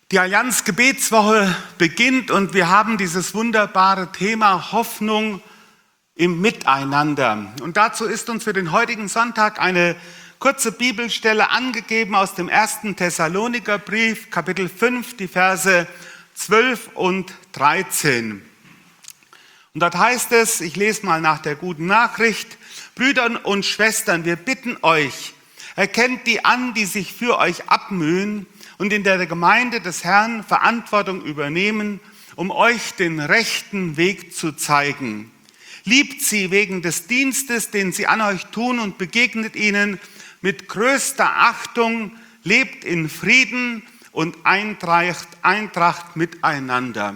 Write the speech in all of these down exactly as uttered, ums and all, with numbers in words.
Die Allianz Gebetswoche beginnt und wir haben dieses wunderbare Thema Hoffnung im Miteinander. Und dazu ist uns für den heutigen Sonntag eine kurze Bibelstelle angegeben aus dem ersten Thessalonikerbrief, Kapitel fünf, die Verse zwölf und dreizehn. Und dort heißt es, ich lese mal nach der guten Nachricht: Brüder und Schwestern, wir bitten euch, erkennt die an, die sich für euch abmühen und in der Gemeinde des Herrn Verantwortung übernehmen, um euch den rechten Weg zu zeigen. Liebt sie wegen des Dienstes, den sie an euch tun, und begegnet ihnen mit größter Achtung, lebt in Frieden und Eintracht, Eintracht miteinander.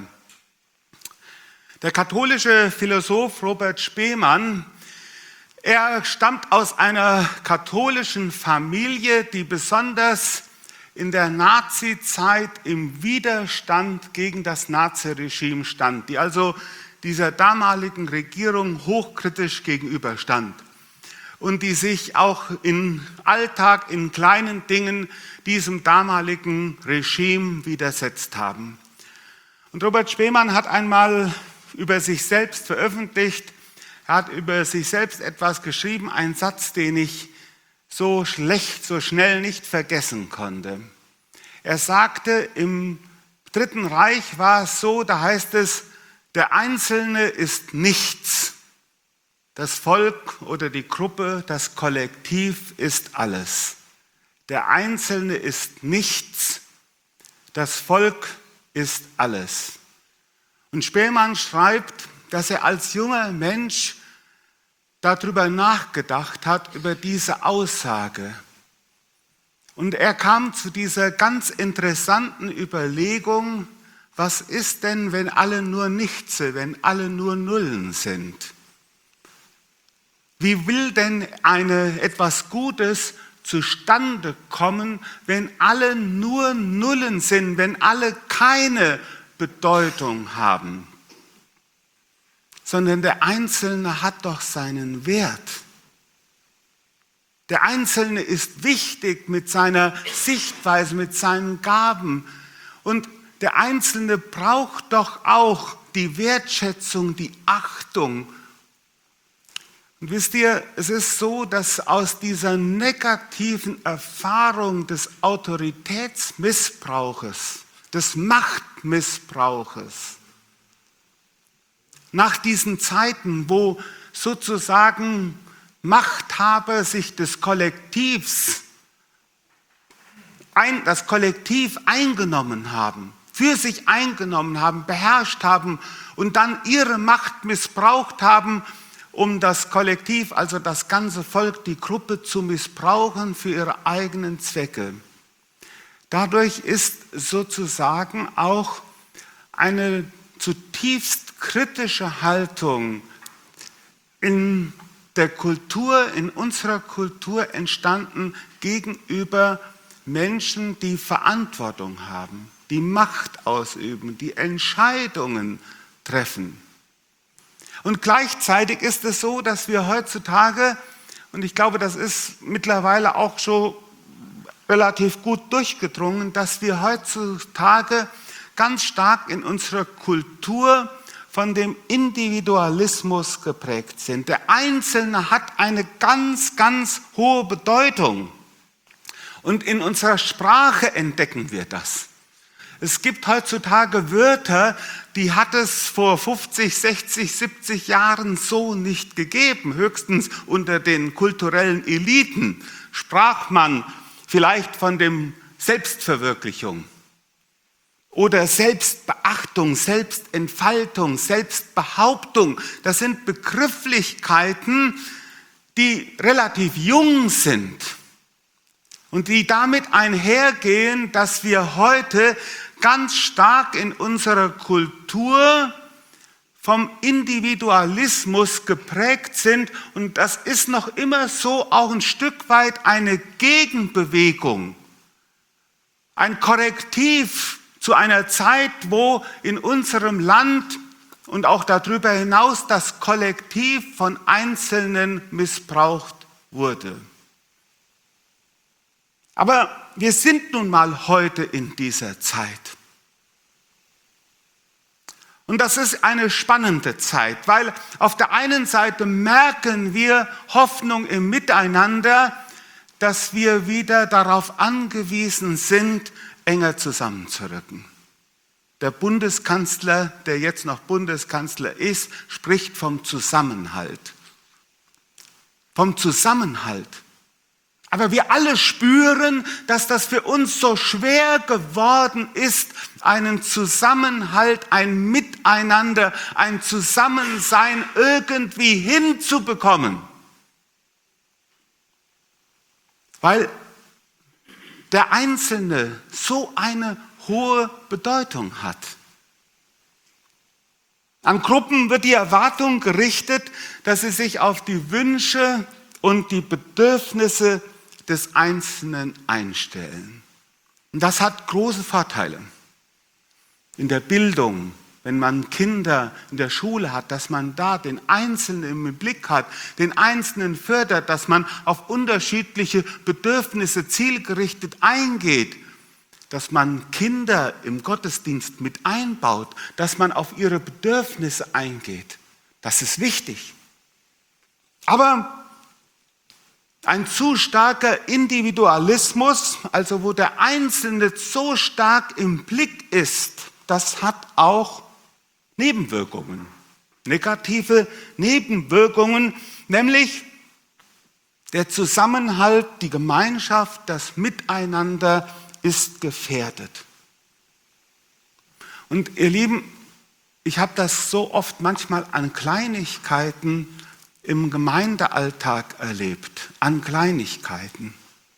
Der katholische Philosoph Robert Spemann, er stammt aus einer katholischen Familie, die besonders in der Nazi-Zeit im Widerstand gegen das Naziregime stand, die also dieser damaligen Regierung hochkritisch gegenüberstand und die sich auch im Alltag, in kleinen Dingen diesem damaligen Regime widersetzt haben. Und Robert Spemann hat einmal über sich selbst veröffentlicht, er hat über sich selbst etwas geschrieben, einen Satz, den ich so schlecht, so schnell nicht vergessen konnte. Er sagte, im Dritten Reich war es so, da heißt es, der Einzelne ist nichts, das Volk oder die Gruppe, das Kollektiv ist alles. Der Einzelne ist nichts, das Volk ist alles. Und Spemann schreibt, dass er als junger Mensch darüber nachgedacht hat, über diese Aussage. Und er kam zu dieser ganz interessanten Überlegung: Was ist denn, wenn alle nur Nichtse, wenn alle nur Nullen sind? Wie will denn eine, etwas Gutes zustande kommen, wenn alle nur Nullen sind, wenn alle keine Bedeutung haben? Sondern der Einzelne hat doch seinen Wert. Der Einzelne ist wichtig mit seiner Sichtweise, mit seinen Gaben. Und der Einzelne braucht doch auch die Wertschätzung, die Achtung. Und wisst ihr, es ist so, dass aus dieser negativen Erfahrung des Autoritätsmissbrauches, des Machtmissbrauches, nach diesen Zeiten, wo sozusagen Machthaber sich des Kollektivs, ein, das Kollektiv eingenommen haben, für sich eingenommen haben, beherrscht haben und dann ihre Macht missbraucht haben, um das Kollektiv, also das ganze Volk, die Gruppe zu missbrauchen für ihre eigenen Zwecke. Dadurch ist sozusagen auch eine zutiefst kritische Haltung in der Kultur, in unserer Kultur entstanden gegenüber Menschen, die Verantwortung haben, die Macht ausüben, die Entscheidungen treffen. Und gleichzeitig ist es so, dass wir heutzutage, und ich glaube, das ist mittlerweile auch schon relativ gut durchgedrungen, dass wir heutzutage ganz stark in unserer Kultur von dem Individualismus geprägt sind. Der Einzelne hat eine ganz, ganz hohe Bedeutung. Und in unserer Sprache entdecken wir das. Es gibt heutzutage Wörter, die hat es vor fünfzig, sechzig, siebzig Jahren so nicht gegeben. Höchstens unter den kulturellen Eliten sprach man vielleicht von dem Selbstverwirklichung oder Selbstbeachtung, Selbstentfaltung, Selbstbehauptung. Das sind Begrifflichkeiten, die relativ jung sind und die damit einhergehen, dass wir heute ganz stark in unserer Kultur vom Individualismus geprägt sind. Und das ist noch immer so auch ein Stück weit eine Gegenbewegung, ein Korrektiv zu einer Zeit, wo in unserem Land und auch darüber hinaus das Kollektiv von Einzelnen missbraucht wurde. Aber wir sind nun mal heute in dieser Zeit. Und das ist eine spannende Zeit, weil auf der einen Seite merken wir Hoffnung im Miteinander, dass wir wieder darauf angewiesen sind, enger zusammenzurücken. Der Bundeskanzler, der jetzt noch Bundeskanzler ist, spricht vom Zusammenhalt. Vom Zusammenhalt. Aber wir alle spüren, dass das für uns so schwer geworden ist, einen Zusammenhalt, ein Miteinander, ein Zusammensein irgendwie hinzubekommen. Weil der Einzelne so eine hohe Bedeutung hat. An Gruppen wird die Erwartung gerichtet, dass sie sich auf die Wünsche und die Bedürfnisse des Einzelnen einstellen. Und das hat große Vorteile. In der Bildung, wenn man Kinder in der Schule hat, dass man da den Einzelnen im Blick hat, den Einzelnen fördert, dass man auf unterschiedliche Bedürfnisse zielgerichtet eingeht, dass man Kinder im Gottesdienst mit einbaut, dass man auf ihre Bedürfnisse eingeht. Das ist wichtig. Aber ein zu starker Individualismus, also wo der Einzelne so stark im Blick ist, das hat auch Nebenwirkungen, negative Nebenwirkungen, nämlich der Zusammenhalt, die Gemeinschaft, das Miteinander ist gefährdet. Und ihr Lieben, ich habe das so oft manchmal an Kleinigkeiten im Gemeindealltag erlebt, an Kleinigkeiten.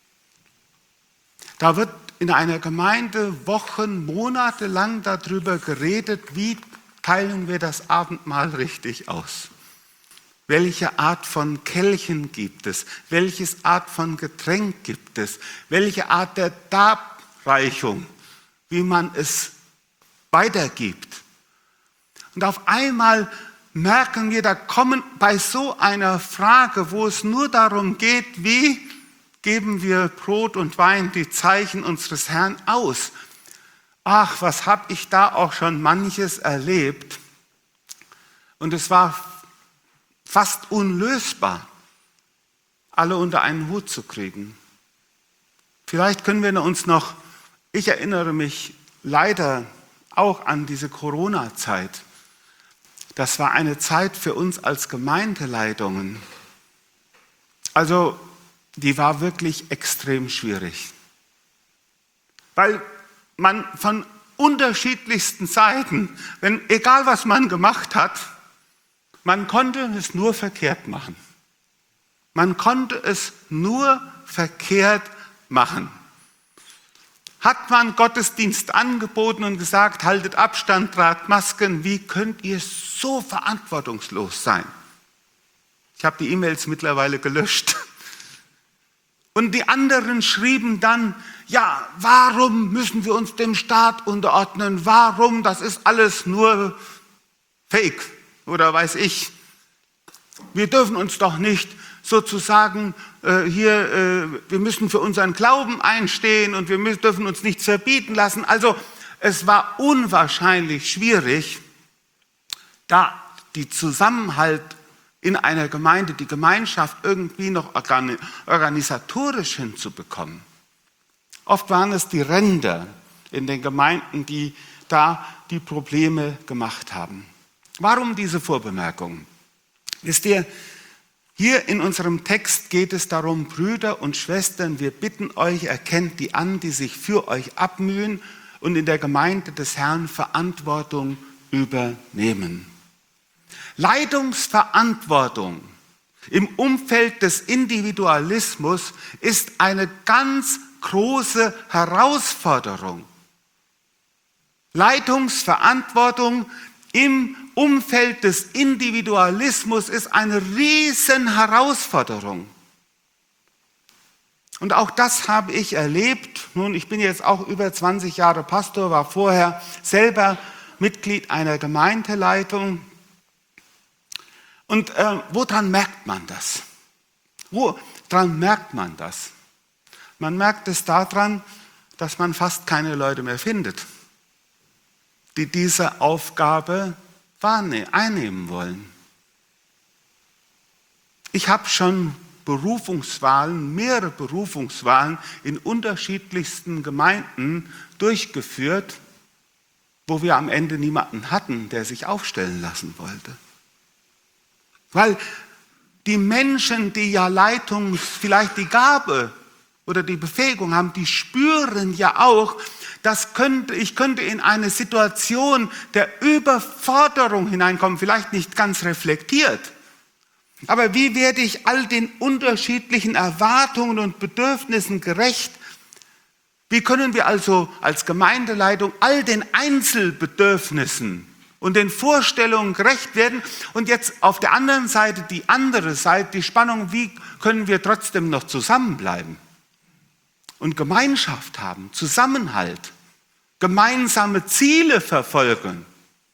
Da wird in einer Gemeinde Wochen, Monate lang darüber geredet, wie teilen wir das Abendmahl richtig aus. Welche Art von Kelchen gibt es? Welche Art von Getränk gibt es? Welche Art der Darreichung, wie man es weitergibt? Und auf einmal merken wir, da kommen bei so einer Frage, wo es nur darum geht, wie geben wir Brot und Wein, die Zeichen unseres Herrn aus. Ach, was habe ich da auch schon manches erlebt. Und es war fast unlösbar, alle unter einen Hut zu kriegen. Vielleicht können wir uns noch, ich erinnere mich leider auch an diese Corona-Zeit. Das war eine Zeit für uns als Gemeindeleitungen. Also, die war wirklich extrem schwierig. Weil man von unterschiedlichsten Seiten, wenn, egal was man gemacht hat, man konnte es nur verkehrt machen. Man konnte es nur verkehrt machen. Hat man Gottesdienst angeboten und gesagt, haltet Abstand, tragt Masken, wie könnt ihr so verantwortungslos sein? Ich habe die E-Mails mittlerweile gelöscht. Und die anderen schrieben dann, ja, warum müssen wir uns dem Staat unterordnen? Warum? Das ist alles nur Fake oder weiß ich. Wir dürfen uns doch nicht sozusagen äh, hier, äh, wir müssen für unseren Glauben einstehen und wir müssen, dürfen uns nichts verbieten lassen. Also es war unwahrscheinlich schwierig, da die Zusammenhalt in einer Gemeinde, die Gemeinschaft irgendwie noch organisatorisch hinzubekommen. Oft waren es die Ränder in den Gemeinden, die da die Probleme gemacht haben. Warum diese Vorbemerkung? Wisst ihr, hier in unserem Text geht es darum, Brüder und Schwestern, wir bitten euch, erkennt die an, die sich für euch abmühen und in der Gemeinde des Herrn Verantwortung übernehmen. Leitungsverantwortung im Umfeld des Individualismus ist eine ganz große Herausforderung. Leitungsverantwortung im Umfeld des Individualismus ist eine riesen Herausforderung. Und auch das habe ich erlebt. Nun, ich bin jetzt auch über zwanzig Jahre Pastor, war vorher selber Mitglied einer Gemeindeleitung. Und äh, woran merkt man das? Woran merkt man das? Man merkt es daran, dass man fast keine Leute mehr findet, die diese Aufgabe wahrne- einnehmen wollen. Ich habe schon Berufungswahlen, mehrere Berufungswahlen in unterschiedlichsten Gemeinden durchgeführt, wo wir am Ende niemanden hatten, der sich aufstellen lassen wollte. Weil die Menschen, die ja Leitungs, vielleicht die Gabe oder die Befähigung haben, die spüren ja auch, dass könnte, ich könnte in eine Situation der Überforderung hineinkommen, vielleicht nicht ganz reflektiert. Aber wie werde ich all den unterschiedlichen Erwartungen und Bedürfnissen gerecht? Wie können wir also als Gemeindeleitung all den Einzelbedürfnissen und den Vorstellungen gerecht werden? Und jetzt auf der anderen Seite die andere Seite, die Spannung, wie können wir trotzdem noch zusammenbleiben und Gemeinschaft haben, Zusammenhalt, gemeinsame Ziele verfolgen?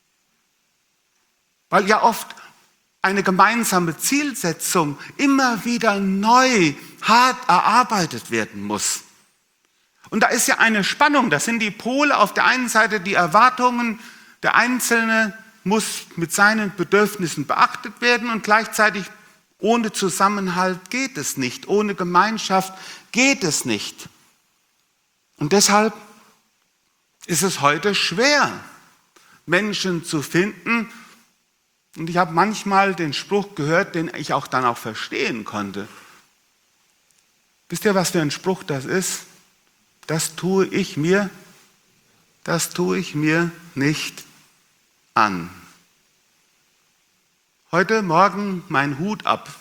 Weil ja oft eine gemeinsame Zielsetzung immer wieder neu, hart erarbeitet werden muss. Und da ist ja eine Spannung, das sind die Pole. Auf der einen Seite die Erwartungen, der Einzelne muss mit seinen Bedürfnissen beachtet werden und gleichzeitig ohne Zusammenhalt geht es nicht, ohne Gemeinschaft geht es nicht. Und deshalb ist es heute schwer, Menschen zu finden. Und ich habe manchmal den Spruch gehört, den ich auch dann auch verstehen konnte. Wisst ihr, was für ein Spruch das ist? Das tue ich mir, das tue ich mir nicht an. Heute Morgen mein Hut ab.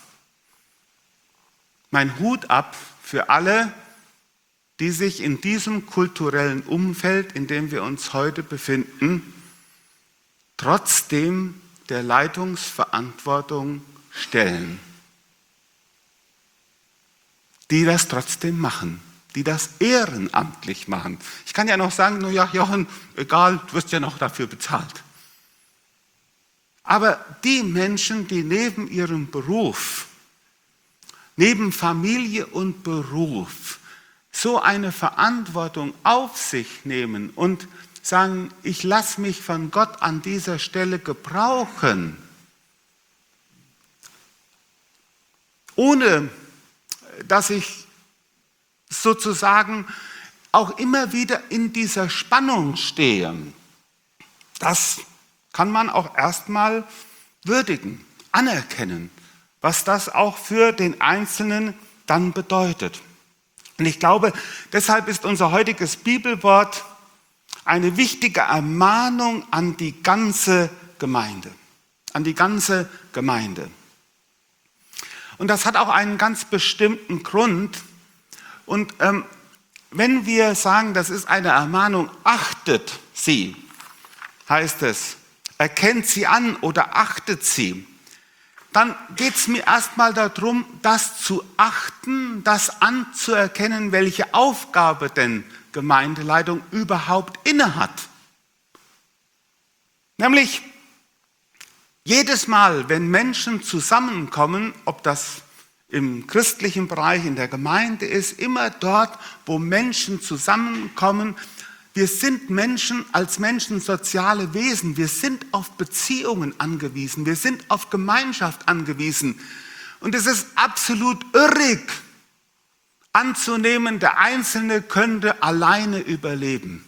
Mein Hut ab für alle, die sich in diesem kulturellen Umfeld, in dem wir uns heute befinden, trotzdem der Leitungsverantwortung stellen. Die das trotzdem machen, die das ehrenamtlich machen. Ich kann ja noch sagen, no ja, Jochen, egal, du wirst ja noch dafür bezahlt. Aber die Menschen, die neben ihrem Beruf, neben Familie und Beruf, so eine Verantwortung auf sich nehmen und sagen, ich lasse mich von Gott an dieser Stelle gebrauchen, ohne dass ich sozusagen auch immer wieder in dieser Spannung stehe. Das kann man auch erstmal würdigen, anerkennen, was das auch für den Einzelnen dann bedeutet. Und ich glaube, deshalb ist unser heutiges Bibelwort eine wichtige Ermahnung an die ganze Gemeinde, an die ganze Gemeinde. Und das hat auch einen ganz bestimmten Grund. Und ähm, wenn wir sagen, das ist eine Ermahnung, achtet sie, heißt es, erkennt sie an oder achtet sie, dann geht es mir erstmal darum, das zu achten, das anzuerkennen, welche Aufgabe denn Gemeindeleitung überhaupt innehat. Nämlich jedes Mal, wenn Menschen zusammenkommen, ob das im christlichen Bereich, in der Gemeinde ist, immer dort, wo Menschen zusammenkommen, wir sind Menschen als Menschen soziale Wesen, wir sind auf Beziehungen angewiesen, wir sind auf Gemeinschaft angewiesen. Und es ist absolut irrig anzunehmen, der Einzelne könnte alleine überleben.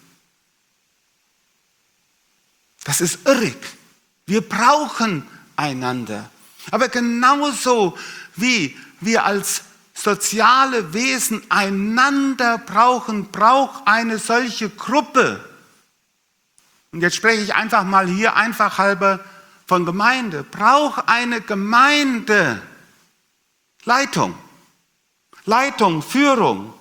Das ist irrig. Wir brauchen einander. Aber genauso wie wir als soziale Wesen einander brauchen, braucht eine solche Gruppe. Und jetzt spreche ich einfach mal hier einfach halber von Gemeinde. Braucht eine Gemeinde Leitung. Leitung, Führung.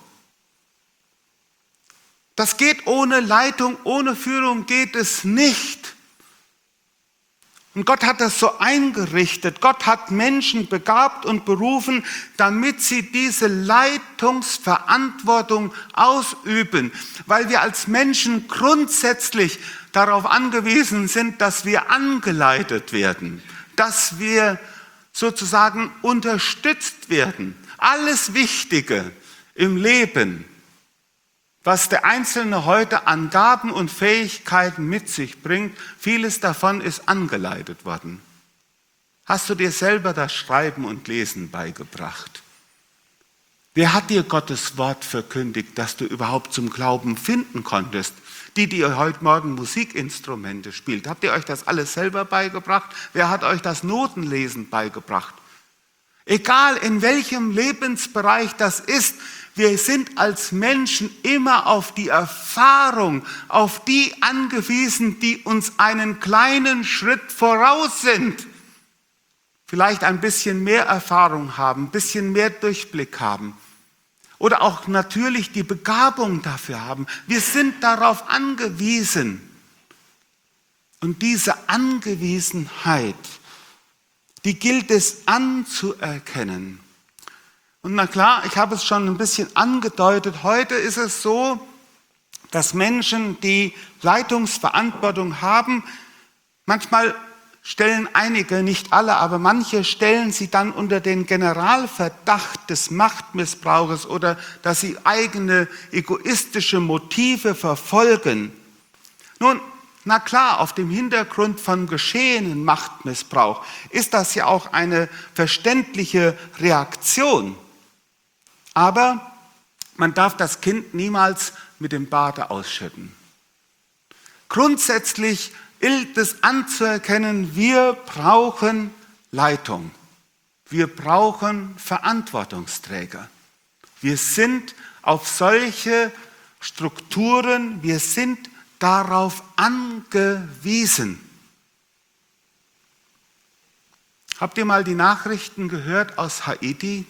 Das geht ohne Leitung, ohne Führung geht es nicht. Und Gott hat das so eingerichtet. Gott hat Menschen begabt und berufen, damit sie diese Leitungsverantwortung ausüben. Weil wir als Menschen grundsätzlich darauf angewiesen sind, dass wir angeleitet werden, dass wir sozusagen unterstützt werden. Alles Wichtige im Leben was der Einzelne heute an Gaben und Fähigkeiten mit sich bringt, vieles davon ist angeleitet worden. Hast du dir selber das Schreiben und Lesen beigebracht? Wer hat dir Gottes Wort verkündigt, dass du überhaupt zum Glauben finden konntest? Die, die ihr heute Morgen Musikinstrumente spielt, habt ihr euch das alles selber beigebracht? Wer hat euch das Notenlesen beigebracht? Egal in welchem Lebensbereich das ist, wir sind als Menschen immer auf die Erfahrung, auf die angewiesen, die uns einen kleinen Schritt voraus sind. Vielleicht ein bisschen mehr Erfahrung haben, ein bisschen mehr Durchblick haben. Oder auch natürlich die Begabung dafür haben. Wir sind darauf angewiesen. Und diese Angewiesenheit, die gilt es anzuerkennen. Und na klar, ich habe es schon ein bisschen angedeutet, heute ist es so, dass Menschen, die Leitungsverantwortung haben, manchmal stellen einige, nicht alle, aber manche stellen sie dann unter den Generalverdacht des Machtmissbrauches oder dass sie eigene egoistische Motive verfolgen. Nun, na klar, auf dem Hintergrund von geschehenen Machtmissbrauch ist das ja auch eine verständliche Reaktion. Aber man darf das Kind niemals mit dem Bade ausschütten. Grundsätzlich gilt es anzuerkennen, wir brauchen Leitung. Wir brauchen Verantwortungsträger. Wir sind auf solche Strukturen, wir sind darauf angewiesen. Habt ihr mal die Nachrichten gehört aus Haiti?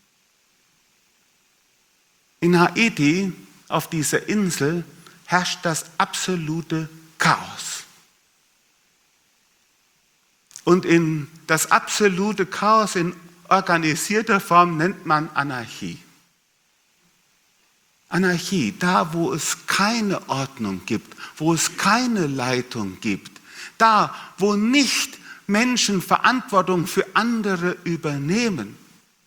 In Haiti, auf dieser Insel, herrscht das absolute Chaos. Und in das absolute Chaos in organisierter Form nennt man Anarchie. Anarchie, da wo es keine Ordnung gibt, wo es keine Leitung gibt, da wo nicht Menschen Verantwortung für andere übernehmen.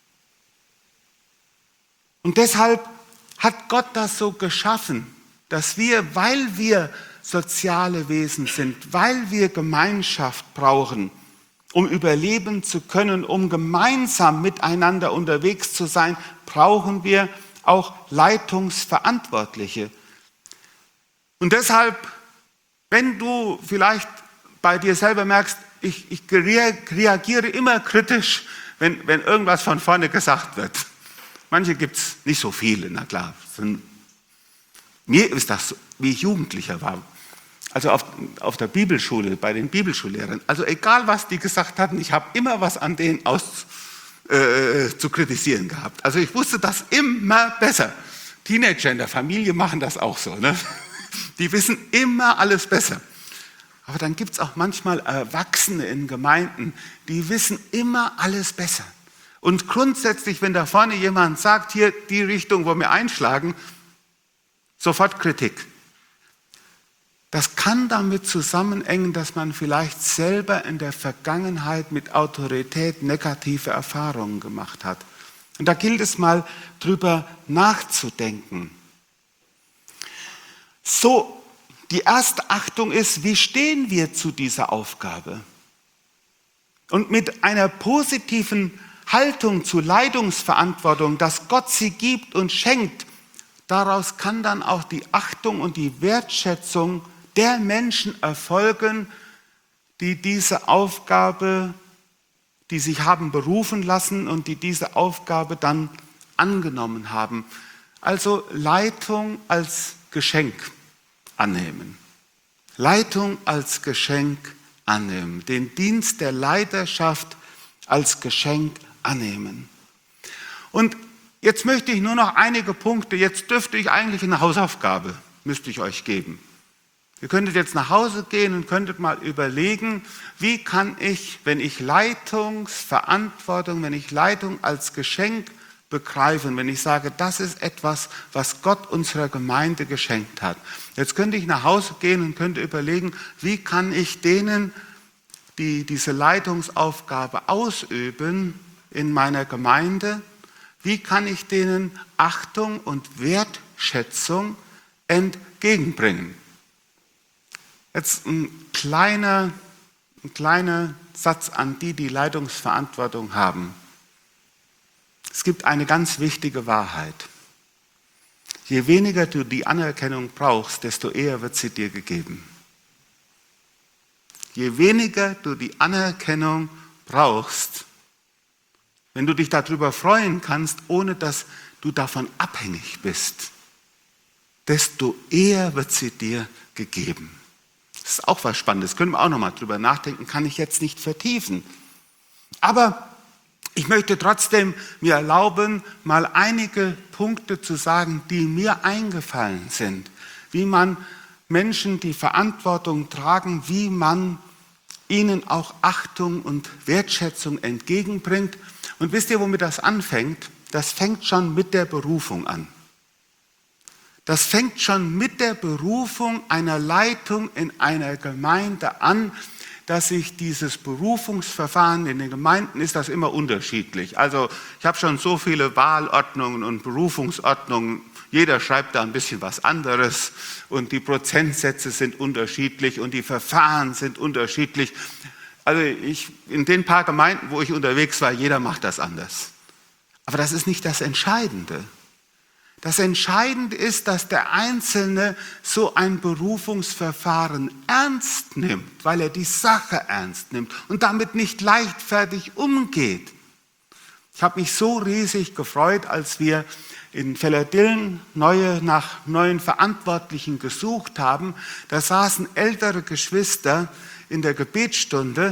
Und deshalb hat Gott das so geschaffen, dass wir, weil wir soziale Wesen sind, weil wir Gemeinschaft brauchen, um überleben zu können, um gemeinsam miteinander unterwegs zu sein, brauchen wir auch Leitungsverantwortliche. Und deshalb, wenn du vielleicht bei dir selber merkst, ich, ich reagiere immer kritisch, wenn, wenn irgendwas von vorne gesagt wird. Manche gibt es nicht so viele, na klar. Mir ist das so, wie ich Jugendlicher war. Also auf, auf der Bibelschule, bei den Bibelschullehrern. Also egal, was die gesagt hatten, ich habe immer was an denen aus, äh, zu kritisieren gehabt. Also ich wusste das immer besser. Teenager in der Familie machen das auch so. Ne? Die wissen immer alles besser. Aber dann gibt es auch manchmal Erwachsene in Gemeinden, die wissen immer alles besser. Und grundsätzlich, wenn da vorne jemand sagt, hier die Richtung, wo wir einschlagen, sofort Kritik. Das kann damit zusammenhängen, dass man vielleicht selber in der Vergangenheit mit Autorität negative Erfahrungen gemacht hat. Und da gilt es mal drüber nachzudenken. So, die erste Achtung ist, wie stehen wir zu dieser Aufgabe? Und mit einer positiven Haltung zu Leitungsverantwortung, dass Gott sie gibt und schenkt, daraus kann dann auch die Achtung und die Wertschätzung der Menschen erfolgen, die diese Aufgabe, die sich haben berufen lassen und die diese Aufgabe dann angenommen haben. Also Leitung als Geschenk annehmen. Leitung als Geschenk annehmen. Den Dienst der Leiterschaft als Geschenk annehmen. Und jetzt möchte ich nur noch einige Punkte, jetzt dürfte ich eigentlich eine Hausaufgabe, müsste ich euch geben. Ihr könntet jetzt nach Hause gehen und könntet mal überlegen, wie kann ich, wenn ich Leitungsverantwortung, wenn ich Leitung als Geschenk begreife, wenn ich sage, das ist etwas, was Gott unserer Gemeinde geschenkt hat. Jetzt könnte ich nach Hause gehen und könnte überlegen, wie kann ich denen, die diese Leitungsaufgabe ausüben in meiner Gemeinde, wie kann ich denen Achtung und Wertschätzung entgegenbringen. Jetzt ein kleiner, ein kleiner Satz an die, die Leitungsverantwortung haben. Es gibt eine ganz wichtige Wahrheit. Je weniger du die Anerkennung brauchst, desto eher wird sie dir gegeben. Je weniger du die Anerkennung brauchst, wenn du dich darüber freuen kannst, ohne dass du davon abhängig bist, desto eher wird sie dir gegeben. Das ist auch was Spannendes, können wir auch nochmal drüber nachdenken, kann ich jetzt nicht vertiefen. Aber ich möchte trotzdem mir erlauben, mal einige Punkte zu sagen, die mir eingefallen sind, wie man Menschen, die Verantwortung tragen, wie man ihnen auch Achtung und Wertschätzung entgegenbringt. Und wisst ihr, womit das anfängt? Das fängt schon mit der Berufung an. Das fängt schon mit der Berufung einer Leitung in einer Gemeinde an, dass sich dieses Berufungsverfahren in den Gemeinden ist das immer unterschiedlich. Also ich habe schon so viele Wahlordnungen und Berufungsordnungen, jeder schreibt da ein bisschen was anderes und die Prozentsätze sind unterschiedlich und die Verfahren sind unterschiedlich. Also ich, in den paar Gemeinden, wo ich unterwegs war, jeder macht das anders. Aber das ist nicht das Entscheidende. Das Entscheidende ist, dass der Einzelne so ein Berufungsverfahren ernst nimmt, weil er die Sache ernst nimmt und damit nicht leichtfertig umgeht. Ich habe mich so riesig gefreut, als wir in Villerdillen neue, nach neuen Verantwortlichen gesucht haben. Da saßen ältere Geschwister in der Gebetsstunde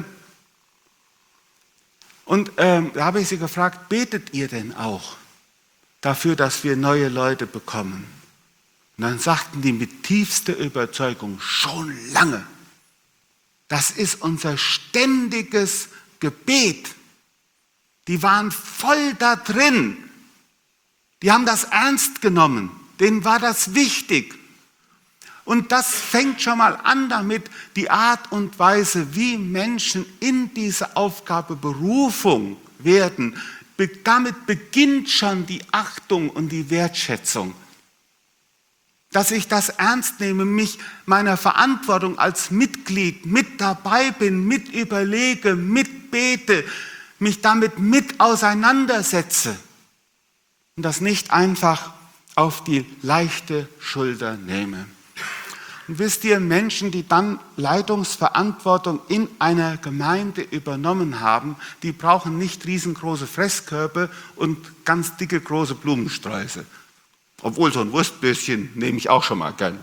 und ähm, da habe ich sie gefragt, betet ihr denn auch dafür, dass wir neue Leute bekommen? Und dann sagten die mit tiefster Überzeugung, schon lange. Das ist unser ständiges Gebet. Die waren voll da drin. Die haben das ernst genommen. Denen war das wichtig. Und das fängt schon mal an damit, die Art und Weise, wie Menschen in diese Aufgabe Berufung werden. Damit beginnt schon die Achtung und die Wertschätzung. Dass ich das ernst nehme, mich meiner Verantwortung als Mitglied mit dabei bin, mit überlege, mitbete, mich damit mit auseinandersetze und das nicht einfach auf die leichte Schulter nehme. Und wisst ihr, Menschen, die dann Leitungsverantwortung in einer Gemeinde übernommen haben, die brauchen nicht riesengroße Fresskörbe und ganz dicke, große Blumensträuße. Obwohl so ein Wurstböschen nehme ich auch schon mal gern.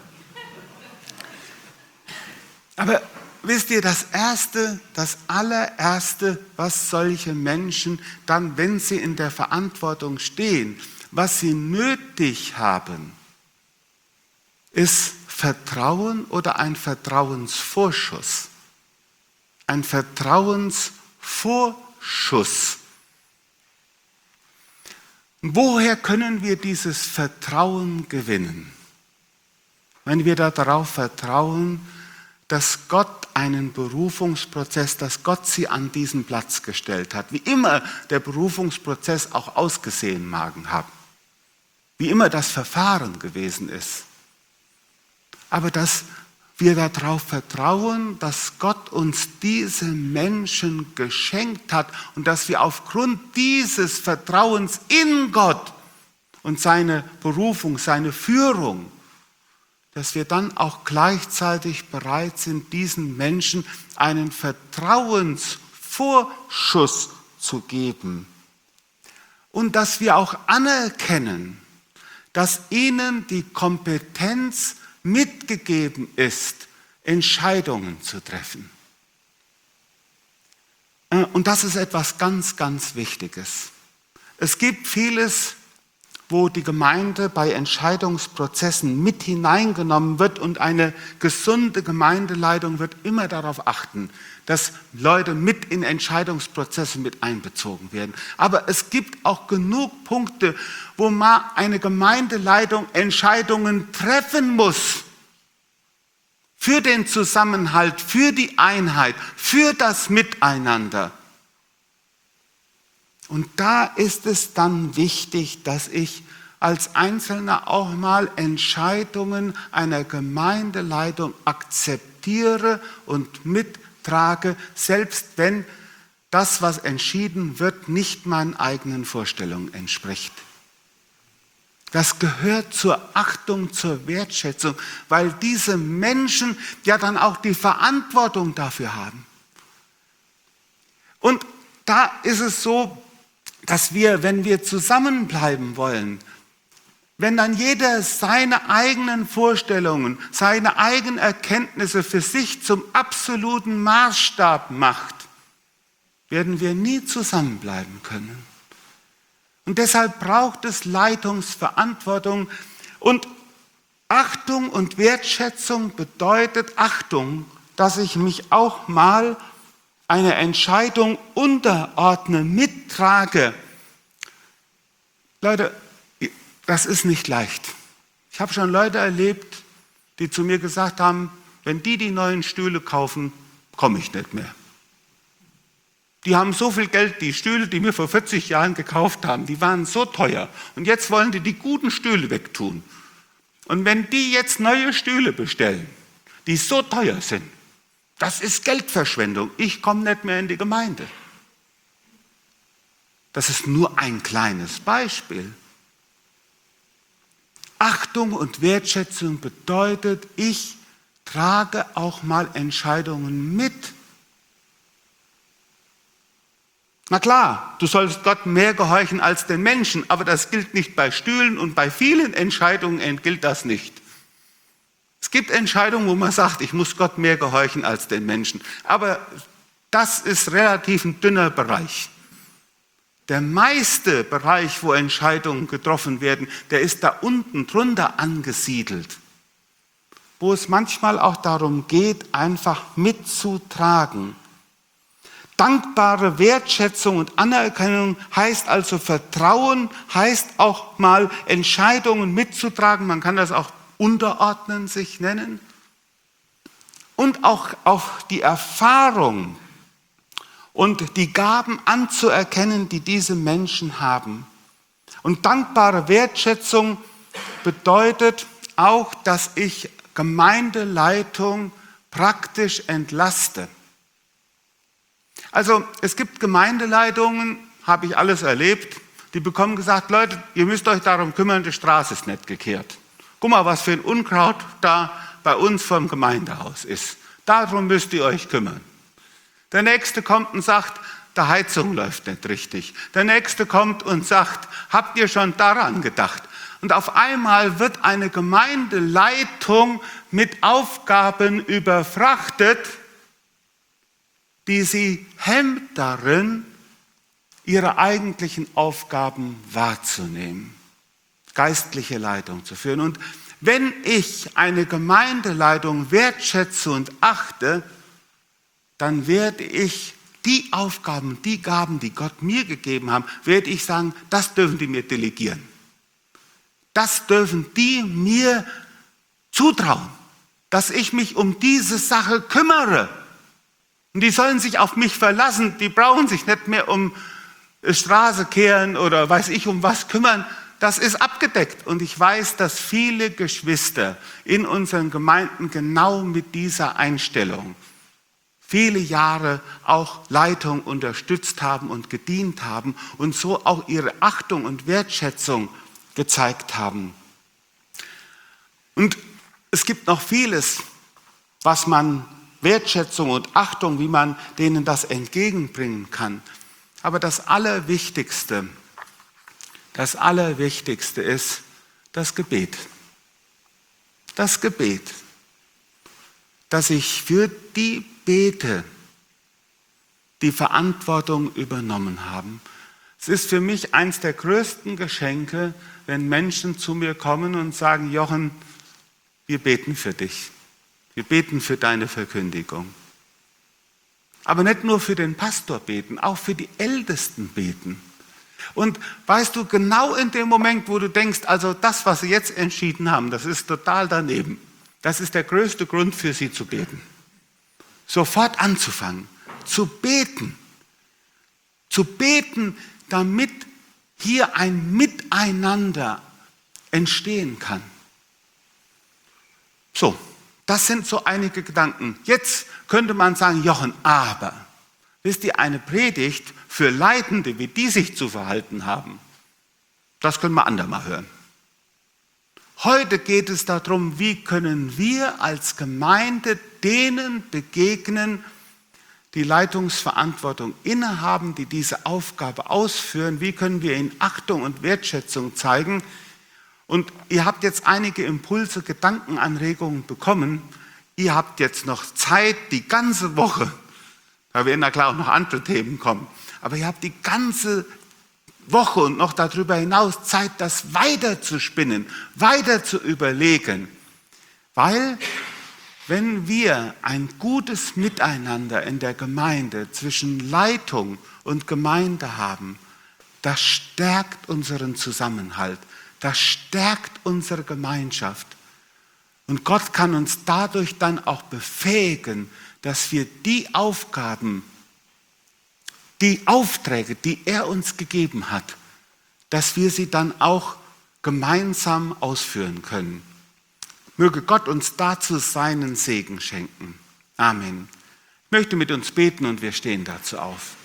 Aber wisst ihr, das Erste, das allererste, was solche Menschen dann, wenn sie in der Verantwortung stehen, was sie nötig haben, ist Vertrauen oder ein Vertrauensvorschuss. Ein Vertrauensvorschuss. Woher können wir dieses Vertrauen gewinnen? Wenn wir darauf vertrauen, dass Gott einen Berufungsprozess, dass Gott sie an diesen Platz gestellt hat, wie immer der Berufungsprozess auch ausgesehen mag haben, wie immer das Verfahren gewesen ist. Aber dass wir darauf vertrauen, dass Gott uns diese Menschen geschenkt hat und dass wir aufgrund dieses Vertrauens in Gott und seine Berufung, seine Führung, dass wir dann auch gleichzeitig bereit sind, diesen Menschen einen Vertrauensvorschuss zu geben. Und dass wir auch anerkennen, dass ihnen die Kompetenz mitgegeben ist, Entscheidungen zu treffen. Und das ist etwas ganz, ganz Wichtiges. Es gibt vieles, wo die Gemeinde bei Entscheidungsprozessen mit hineingenommen wird und eine gesunde Gemeindeleitung wird immer darauf achten, dass Leute mit in Entscheidungsprozesse mit einbezogen werden. Aber es gibt auch genug Punkte, wo mal eine Gemeindeleitung Entscheidungen treffen muss. Für den Zusammenhalt, für die Einheit, für das Miteinander. Und da ist es dann wichtig, dass ich als Einzelner auch mal Entscheidungen einer Gemeindeleitung akzeptiere und mittrage, selbst wenn das, was entschieden wird, nicht meinen eigenen Vorstellungen entspricht. Das gehört zur Achtung, zur Wertschätzung, weil diese Menschen ja dann auch die Verantwortung dafür haben. Und da ist es so, dass wir, wenn wir zusammenbleiben wollen, wenn dann jeder seine eigenen Vorstellungen, seine eigenen Erkenntnisse für sich zum absoluten Maßstab macht, werden wir nie zusammenbleiben können. Und deshalb braucht es Leitungsverantwortung. Und Achtung und Wertschätzung bedeutet Achtung, dass ich mich auch mal einer Entscheidung unterordne, mittrage. Leute, das ist nicht leicht. Ich habe schon Leute erlebt, die zu mir gesagt haben, wenn die die neuen Stühle kaufen, komme ich nicht mehr. Die haben so viel Geld, die Stühle, die wir vor vierzig Jahren gekauft haben, die waren so teuer. Und jetzt wollen die die guten Stühle wegtun. Und wenn die jetzt neue Stühle bestellen, die so teuer sind, das ist Geldverschwendung. Ich komme nicht mehr in die Gemeinde. Das ist nur ein kleines Beispiel. Achtung und Wertschätzung bedeutet, ich trage auch mal Entscheidungen mit. Na klar, du sollst Gott mehr gehorchen als den Menschen, aber das gilt nicht bei Stühlen und bei vielen Entscheidungen gilt das nicht. Es gibt Entscheidungen, wo man sagt, ich muss Gott mehr gehorchen als den Menschen, aber das ist relativ ein dünner Bereich. Der meiste Bereich, wo Entscheidungen getroffen werden, der ist da unten drunter angesiedelt, wo es manchmal auch darum geht, einfach mitzutragen. Dankbare Wertschätzung und Anerkennung heißt also Vertrauen, heißt auch mal Entscheidungen mitzutragen. Man kann das auch unterordnen sich nennen. Und auch, auch die Erfahrung und die Gaben anzuerkennen, die diese Menschen haben. Und dankbare Wertschätzung bedeutet auch, dass ich Gemeindeleitung praktisch entlaste. Also es gibt Gemeindeleitungen, habe ich alles erlebt, die bekommen gesagt, Leute, ihr müsst euch darum kümmern, die Straße ist nicht gekehrt. Guck mal, was für ein Unkraut da bei uns vom Gemeindehaus ist. Darum müsst ihr euch kümmern. Der Nächste kommt und sagt, die Heizung läuft nicht richtig. Der Nächste kommt und sagt, habt ihr schon daran gedacht? Und auf einmal wird eine Gemeindeleitung mit Aufgaben überfrachtet, die sie hemmt darin, ihre eigentlichen Aufgaben wahrzunehmen, geistliche Leitung zu führen. Und wenn ich eine Gemeindeleitung wertschätze und achte, dann werde ich die Aufgaben, die Gaben, die Gott mir gegeben hat, werde ich sagen, das dürfen die mir delegieren. Das dürfen die mir zutrauen, dass ich mich um diese Sache kümmere. Und die sollen sich auf mich verlassen, die brauchen sich nicht mehr um Straße kehren oder weiß ich um was kümmern. Das ist abgedeckt. Und ich weiß, dass viele Geschwister in unseren Gemeinden genau mit dieser Einstellung viele Jahre auch Leitung unterstützt haben und gedient haben und so auch ihre Achtung und Wertschätzung gezeigt haben. Und es gibt noch vieles, was man Wertschätzung und Achtung, wie man denen das entgegenbringen kann. Aber das Allerwichtigste, das Allerwichtigste ist das Gebet. Das Gebet, dass ich für die bete, die Verantwortung übernommen haben. Es ist für mich eines der größten Geschenke, wenn Menschen zu mir kommen und sagen, Jochen, wir beten für dich. Wir beten für deine Verkündigung. Aber nicht nur für den Pastor beten, auch für die Ältesten beten. Und weißt du, genau in dem Moment, wo du denkst, also das, was sie jetzt entschieden haben, das ist total daneben. Das ist der größte Grund für sie zu beten. Sofort anzufangen, zu beten. Zu beten, damit hier ein Miteinander entstehen kann. So, das sind so einige Gedanken. Jetzt könnte man sagen, Jochen, aber, wisst ihr, eine Predigt für Leitende, wie die sich zu verhalten haben, das können wir andermal hören. Heute geht es darum, wie können wir als Gemeinde denen begegnen, die Leitungsverantwortung innehaben, die diese Aufgabe ausführen. Wie können wir ihnen Achtung und Wertschätzung zeigen? Und ihr habt jetzt einige Impulse, Gedankenanregungen bekommen. Ihr habt jetzt noch Zeit, die ganze Woche, da werden da klar auch noch andere Themen kommen, aber ihr habt die ganze Woche und noch darüber hinaus Zeit, das weiter zu spinnen, weiter zu überlegen. Weil, wenn wir ein gutes Miteinander in der Gemeinde zwischen Leitung und Gemeinde haben, das stärkt unseren Zusammenhalt. Das stärkt unsere Gemeinschaft. Und Gott kann uns dadurch dann auch befähigen, dass wir die Aufgaben, die Aufträge, die er uns gegeben hat, dass wir sie dann auch gemeinsam ausführen können. Möge Gott uns dazu seinen Segen schenken. Amen. Ich möchte mit uns beten und wir stehen dazu auf.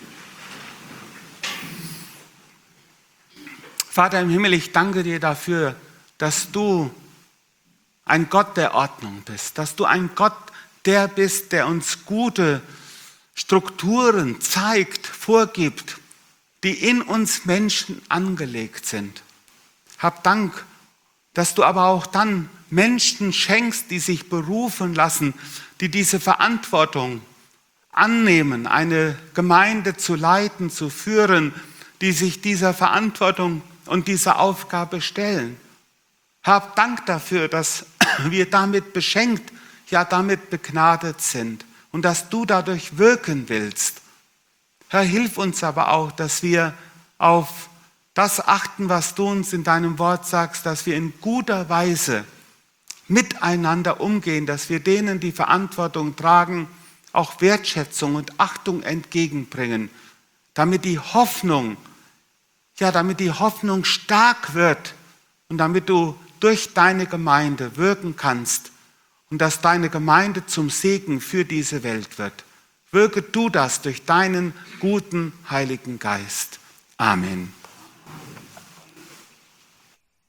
Vater im Himmel, ich danke dir dafür, dass du ein Gott der Ordnung bist, dass du ein Gott der bist, der uns gute Strukturen zeigt, vorgibt, die in uns Menschen angelegt sind. Hab Dank, dass du aber auch dann Menschen schenkst, die sich berufen lassen, die diese Verantwortung annehmen, eine Gemeinde zu leiten, zu führen, die sich dieser Verantwortung und dieser Aufgabe stellen. Hab Dank dafür, dass wir damit beschenkt, ja damit begnadet sind und dass du dadurch wirken willst. Herr, hilf uns aber auch, dass wir auf das achten, was du uns in deinem Wort sagst, dass wir in guter Weise miteinander umgehen, dass wir denen, die Verantwortung tragen, auch Wertschätzung und Achtung entgegenbringen, damit die Hoffnung, ja, damit die Hoffnung stark wird und damit du durch deine Gemeinde wirken kannst und dass deine Gemeinde zum Segen für diese Welt wird. Wirke du das durch deinen guten Heiligen Geist. Amen.